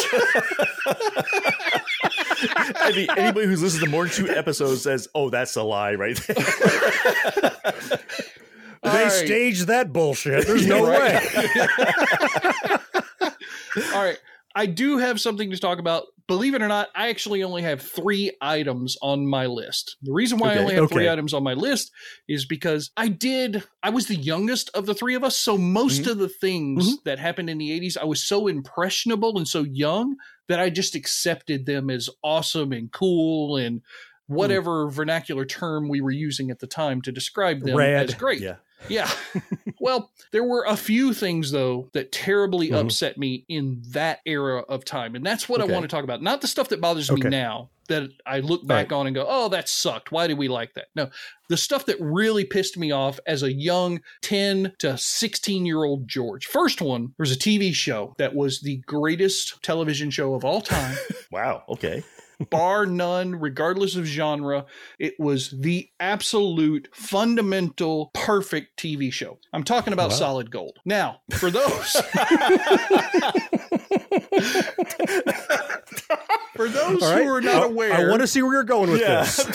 I mean, anybody who's listened to more than two episodes says, "Oh, that's a lie," right there. They right. staged that bullshit. There's no Right. way. All right. I do have something to talk about. Believe it or not, I actually only have three items on my list. The reason why Okay, I only have three okay. items on my list is because I did, I was the youngest of the three of us. So most Mhm. of the things Mhm. that happened in the eighties, I was so impressionable and so young that I just accepted them as awesome and cool and whatever vernacular term we were using at the time to describe them Rad. as great. Yeah. Yeah. Well, there were a few things, though, that terribly Mhm. upset me in that era of time. And that's what Okay. I want to talk about. Not the stuff that bothers Okay. me now that I look back on and go, oh, that sucked. Why did we like that? No, the stuff that really pissed me off as a young ten to sixteen year old George. First one, there was a T V show that was the greatest television show of all time. Wow. Okay. Bar none, regardless of genre. It was the absolute fundamental perfect T V show. I'm talking about Wow. Solid Gold. Now, for those for those All right. who are not I- aware, I want to see where you're going with Yeah. this.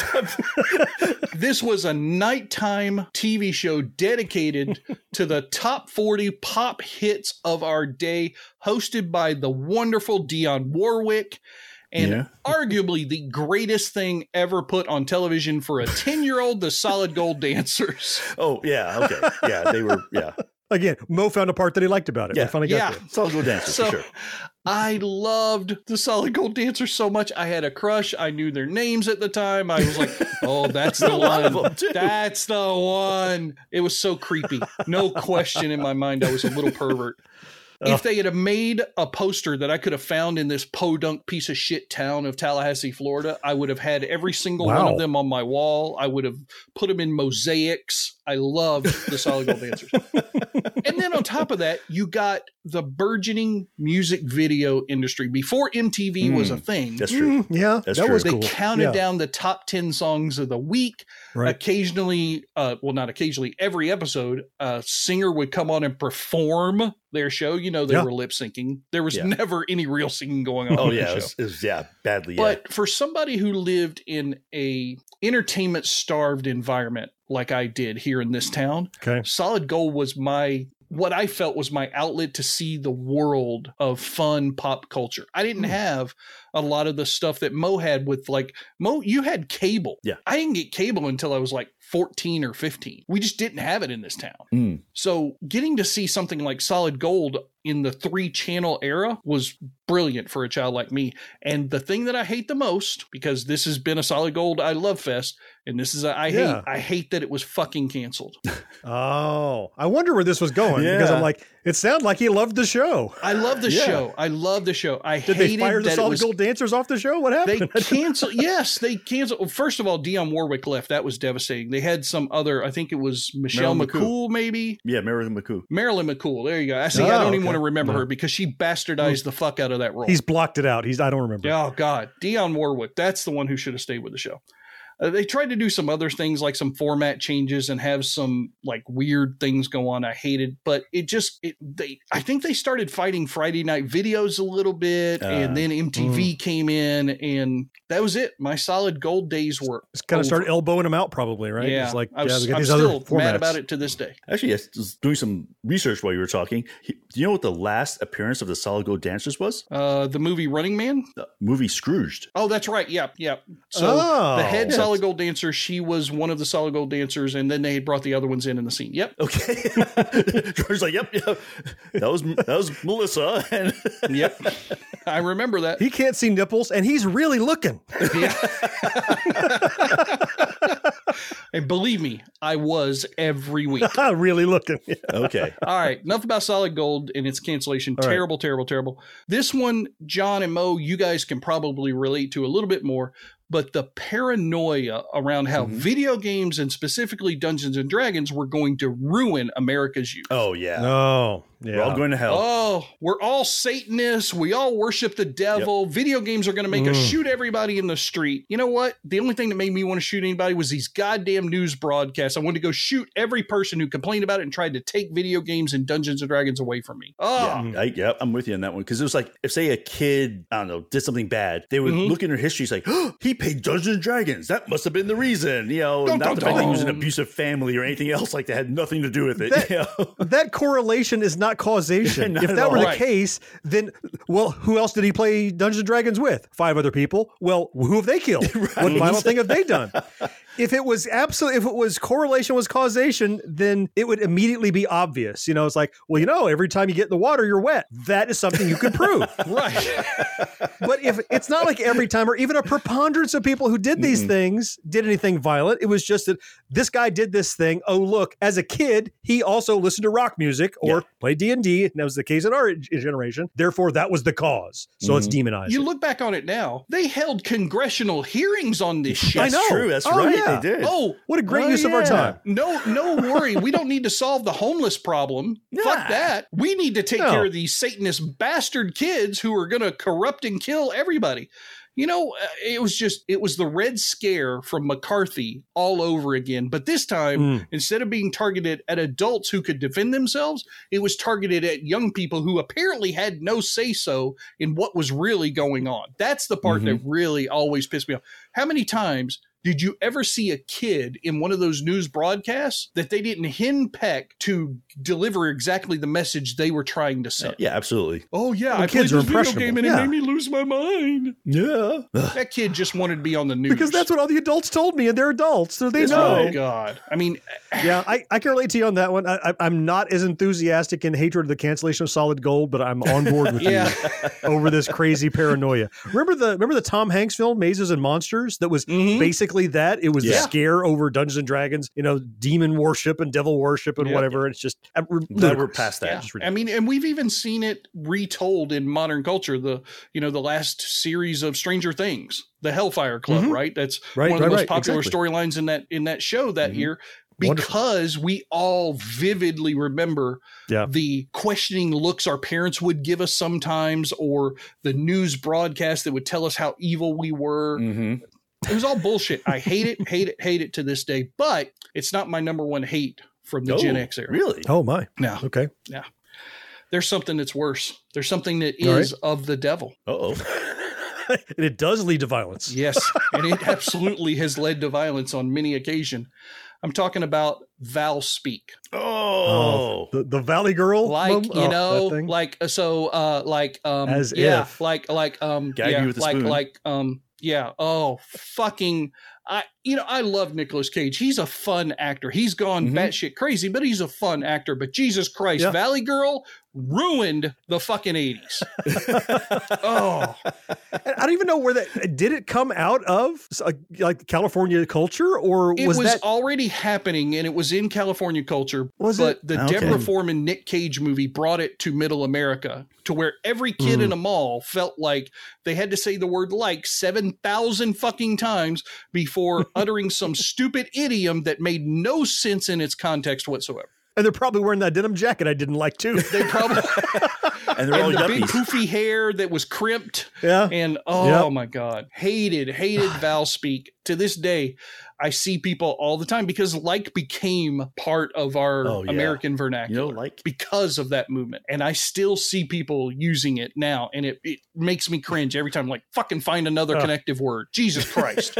this was a nighttime T V show dedicated to the top forty pop hits of our day, hosted by the wonderful Dionne Warwick. And Yeah. arguably the greatest thing ever put on television for a ten-year-old, the Solid Gold Dancers. Oh, yeah. Okay. Yeah. They were. Yeah. Again, Mo found a part that he liked about it. Yeah. We finally Yeah. got there. Solid Gold Dancers So for sure. I loved the Solid Gold Dancers so much. I had a crush. I knew their names at the time. I was like, oh, that's the A lot of one. them, too. That's the one. It was so creepy. No question in my mind, I was a little pervert. If they had have made a poster that I could have found in this podunk piece of shit town of Tallahassee, Florida, I would have had every single one Wow. of them on my wall. I would have put them in mosaics. I loved the Solid Gold Dancers. And then on top of that, you got the burgeoning music video industry. Before M T V was a thing, That's true. Mm, yeah, That's that true. was they cool. counted Yeah. down the top ten songs of the week. Right. Occasionally, uh, well, not occasionally, every episode, a singer would come on and perform their show. You know, they Yeah. were lip syncing. There was Yeah. never any real singing going on. Oh in yeah. the It show. was, it was yeah badly. Yeah. But for somebody who lived in a entertainment starved environment like I did here in this town, Okay. Solid Gold was my what I felt was my outlet to see the world of fun pop culture. I didn't have a lot of the stuff that Mo had with like Mo, you had cable. Yeah. I didn't get cable until I was like fourteen or fifteen. We just didn't have it in this town. Mm. So getting to see something like Solid Gold in the three channel era was brilliant for a child like me. And the thing that I hate the most, because this has been a Solid Gold I love fest, and this is a I Yeah. hate, I hate that it was fucking canceled. Oh, I wonder where this was going because Yeah. I'm like, it sounded like he loved the show. I love the Yeah. show. I love the show. I Did they hated fire the that it Solid was, Gold Dancers off the show? What They happened? canceled. Yes, they canceled. Well, first of all, Dionne Warwick left. That was devastating. They had some other. I think it was Michelle Marilyn McCool, maybe Yeah. Marilyn McCoo. Marilyn McCool. There you go. I see. Oh, I don't even okay. want to remember Yeah. her because she bastardized the fuck out of that role. He's blocked it out. He's I don't remember. Oh God, Dionne Warwick. That's the one who should have stayed with the show. Uh, they tried to do some other things like some format changes and have some like weird things go on. I hated, but it just it, they I think they started fighting Friday Night Videos a little bit, uh, and then M T V mm. came in, and that was it. My Solid Gold days were it's kind of started elbowing them out, probably, right? Yeah, it's like I was, yeah, I'm still mad about it to this day. Actually, I was doing some research while you were talking. Do you know what the last appearance of the Solid Gold dancers was? Uh, the movie Running Man. The movie Scrooged. Oh, that's right. Yep, yep. So oh, the head yes. Solid Gold dancer, she was one of the Solid Gold dancers, and then they brought the other ones in in the scene. Yep. Okay. George's like, yep, yep. That was that was Melissa. And yep. I remember that. He can't see nipples, and he's really looking. Yeah. And believe me, I was every week. Really looking. Yeah. Okay. All right. Enough about Solid Gold and its cancellation. All terrible, right. terrible, terrible. This one, John and Mo, you guys can probably relate to a little bit more. But the paranoia around how mm-hmm. video games and specifically Dungeons and Dragons were going to ruin America's youth. Oh, yeah. Oh, yeah. We're all going to hell. Oh, we're all Satanists. We all worship the devil. Yep. Video games are going to make mm. us shoot everybody in the street. You know what? The only thing that made me want to shoot anybody was these goddamn news broadcasts. I wanted to go shoot every person who complained about it and tried to take video games and Dungeons and Dragons away from me. Oh, yeah, I, yeah I'm with you on that one. Because it was like, if say a kid, I don't know, did something bad, they would mm-hmm. look in their history, it's like, oh, he paid Dungeons and Dragons. That must have been the reason, you know, dun, not dun, the fact dun. that he was an abusive family or anything else like that had nothing to do with it. That, you know? That correlation is not causation. Not if that were right. the case, then, well, who else did he play Dungeons and Dragons with? Five other people. Well, who have they killed? Right. What violent thing have they done? If it was absolutely, if it was correlation was causation, then it would immediately be obvious. You know, it's like, well, you know, every time you get in the water, you're wet. That is something you could prove. Right. But if it's not like every time, or even a preponderance of people who did these mm-hmm. things did anything violent, it was just that this guy did this thing. Oh, look, as a kid, he also listened to rock music or yeah. played D and D. And that was the case in our generation. Therefore, that was the cause. So mm-hmm. it's demonized. You look back on it now, they held congressional hearings on this shit. I know. That's true. That's oh, right. Yeah. They did. Oh, what a great oh, use yeah. of our time. No, no worry. We don't need to solve the homeless problem. Yeah. Fuck that. We need to take no. care of these Satanist bastard kids who are going to corrupt and kill everybody. You know, it was just, it was the Red Scare from McCarthy all over again. But this time, mm. instead of being targeted at adults who could defend themselves, it was targeted at young people who apparently had no say-so in what was really going on. That's the part mm-hmm. that really always pissed me off. How many times did you ever see a kid in one of those news broadcasts that they didn't henpeck to deliver exactly the message they were trying to send? Yeah, absolutely. Oh, yeah, well, I played this video game and yeah. it made me lose my mind. Yeah. That kid just wanted to be on the news. Because that's what all the adults told me, and they're adults, so they oh, know. Oh, God. I mean... Yeah, I, I can relate to you on that one. I, I, I'm not as enthusiastic in hatred of the cancellation of Solid Gold, but I'm on board with yeah. you over this crazy paranoia. Remember the remember the Tom Hanks film, Mazes and Monsters? That was mm-hmm. basically that. It was yeah. the scare over Dungeons and Dragons, you know, demon worship and devil worship and yeah. whatever. It's just uh, glad we're past that. Yeah. I mean, and we've even seen it retold in modern culture. The you know the last series of Stranger Things, the Hellfire Club, mm-hmm. right? That's right, one of the right, most right. popular exactly. storylines in that in that show that mm-hmm. year. Because Wonderful. we all vividly remember yeah. the questioning looks our parents would give us sometimes, or the news broadcast that would tell us how evil we were. Mm-hmm. It was all bullshit. I hate it, hate it, hate it to this day. But it's not my number one hate from the oh, Gen X era. Really? Oh, my. No. Okay. Yeah. There's something that's worse. There's something that All is right. of the devil. Uh-oh. And it does lead to violence. Yes. And it absolutely has led to violence on many occasions. I'm talking about Val Speak. Oh, oh the, the Valley Girl, like mom? you oh, know, like so, uh, like um, as yeah, if like like um, Gag yeah, you with a like spoon. like um, yeah. Oh, fucking. I, you know, I love Nicolas Cage. He's a fun actor. He's gone mm-hmm. batshit crazy, but he's a fun actor. But Jesus Christ, yeah. Valley Girl ruined the fucking eighties. Oh, I don't even know where that did it come out of, like California culture, or it was, was that already happening, and it was in California culture. Was but it? the Okay. Deborah Foreman Nick Cage movie brought it to Middle America, to where every kid Mm. in a mall felt like they had to say the word "like" seven thousand fucking times before uttering some stupid idiom that made no sense in its context whatsoever. And they're probably wearing that denim jacket I didn't like too. They probably and they're all and the big yuppies. poofy hair that was crimped. Yeah. And oh Yep. my God. Hated, hated Val Speak. To this day, I see people all the time because like became part of our Oh, yeah. American vernacular. You know, like because of that movement. And I still see people using it now. And it, it makes me cringe every time. Like, fucking find another Oh. connective word. Jesus Christ.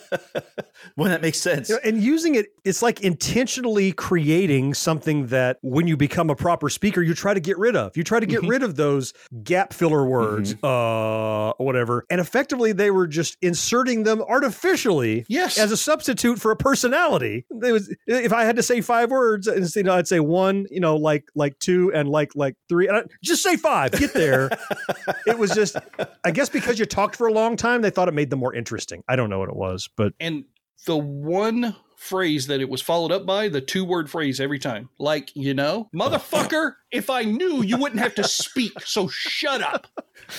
Well, that makes sense. You know, and using it, it's like intentionally creating something that when you become a proper speaker, you try to get rid of. You try to get Mhm. rid of those gap filler words, uh, whatever. And effectively, they were just inserting them artificially Yes. as a substitute for a personality. They was, if I had to say five words, you know, I'd say one, you know, like like two, and like like three. And I, just say five. Get there. It was just, I guess, because you talked for a long time, they thought it made them more interesting. I don't know what it was, but And the one phrase that it was followed up by, the two word phrase every time, like, you know, motherfucker, if I knew, you wouldn't have to speak. So shut up.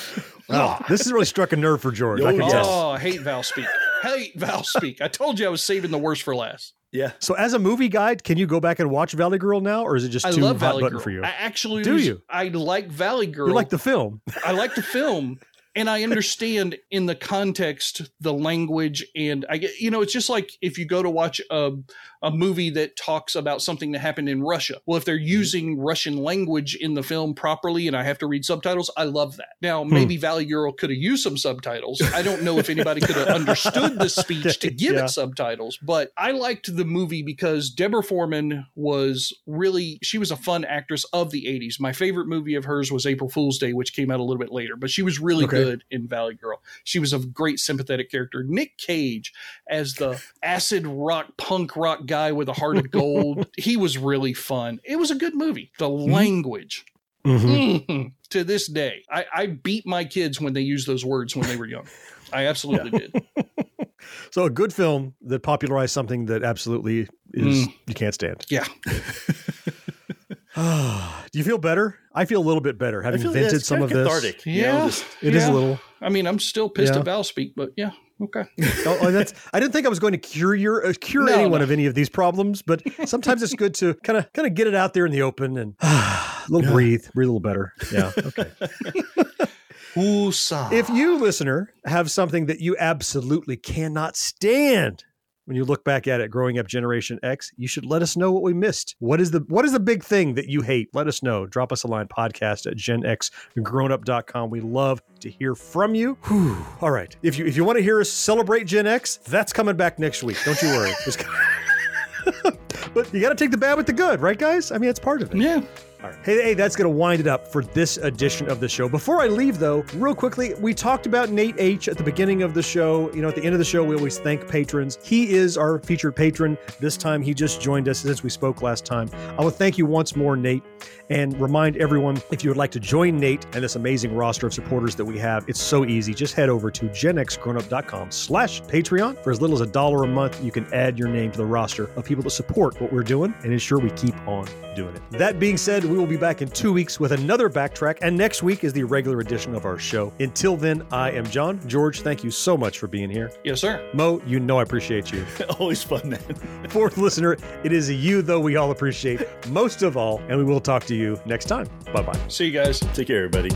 oh, this has really struck a nerve for George. I can Oh, tell. Oh, I hate Val Speak. Hate Val Speak. I told you I was saving the worst for last. Yeah. So as a movie guide, can you go back and watch Valley Girl now, or is it just I too love hot Valley button Girl. for you? I actually Do you? I like Valley Girl. You like the film? I like the film, and I understand in the context the language, and I get, you know, it's just like if you go to watch a a movie that talks about something that happened in Russia. Well, if they're using Russian language in the film properly and I have to read subtitles, I love that. Now, maybe Hmm. Valley Girl could have used some subtitles. I don't know if anybody could have understood the speech to give Yeah. it subtitles, but I liked the movie because Deborah Foreman was really, she was a fun actress of the eighties. My favorite movie of hers was April Fool's Day, which came out a little bit later, but she was really Okay. good in Valley Girl. She was a great sympathetic character. Nick Cage as the acid rock, punk rock guy with a heart of gold. He was really fun. It was a good movie. The language. Mhm. Mhm. To this day, I, I beat my kids when they used those words when they were young. I absolutely did. So a good film that popularized something that absolutely is Mm. you can't stand. Yeah. Do you feel better? I feel a little bit better having feel, yeah, vented it's some of kinda this. cathartic, you know, Yeah. just- It is Yeah. a little. I mean, I'm still pissed Yeah. at Val Speak, but yeah. Okay. Oh, oh, that's. I didn't think I was going to cure your uh, cure No, anyone no. of any of these problems, but sometimes it's good to kind of kind of get it out there in the open and a little breathe, breathe a little better. Yeah. Okay. Woosah. If you, listener, have something that you absolutely cannot stand when you look back at it growing up Generation X, you should let us know what we missed. What is the what is the big thing that you hate? Let us know. Drop us a line, podcast at gen x grown up dot com. We love to hear from you. Whew. All right. If you if you want to hear us celebrate Gen X, that's coming back next week. Don't you worry. Just- but you got to take the bad with the good, right, guys? I mean, it's part of it. Yeah. All right. Hey, hey, that's going to wind it up for this edition of the show. Before I leave, though, real quickly, we talked about Nate H. at the beginning of the show. You know, at the end of the show, we always thank patrons. He is our featured patron. This time, he just joined us since we spoke last time. I will thank you once more, Nate, and remind everyone, if you would like to join Nate and this amazing roster of supporters that we have, it's so easy. Just head over to gen x grown up dot com slash Patreon. For as little as a dollar a month, you can add your name to the roster of people that support what we're doing and ensure we keep on doing it. That being said, we will be back in two weeks with another backtrack, and next week is the regular edition of our show. Until then, I am John. George, thank you so much for being here. Yes, sir. Mo, you know I appreciate you. Always fun, man. Fourth listener, it is a you, though, we all appreciate most of all, and we will talk to you next time. Bye-bye. See you guys. Take care, everybody.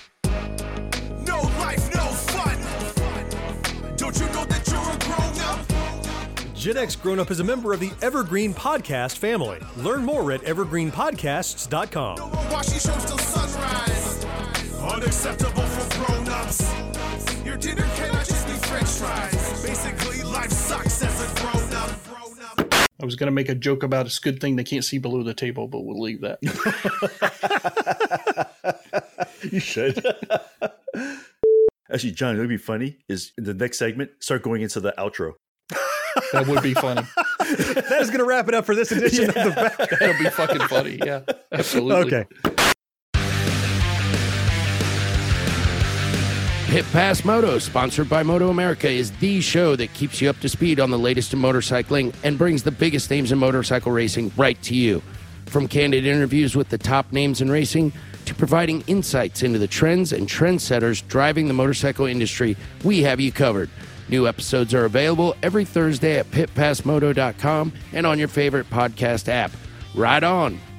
No life, no fun. Don't you know that you're a grown up? Gen X Grown Up is a member of the Evergreen Podcast family. Learn more at evergreen podcasts dot com. Watch these shows till sunrise. Unacceptable for grown ups. Your dinner cannot just be french fries. Basically, life sucks as a grown up. I was going to make a joke about it's a good thing they can't see below the table, but we'll leave that. You should. Actually, John, it would be funny is in the next segment, start going into the outro. That would be funny. That is going to wrap it up for this edition Yeah. of the back. That'll be fucking funny. Yeah, absolutely. Okay. Pit Pass Moto, sponsored by Moto America, is the show that keeps you up to speed on the latest in motorcycling and brings the biggest names in motorcycle racing right to you. From candid interviews with the top names in racing to providing insights into the trends and trendsetters driving the motorcycle industry, we have you covered. New episodes are available every Thursday at pit pass moto dot com and on your favorite podcast app. Right on.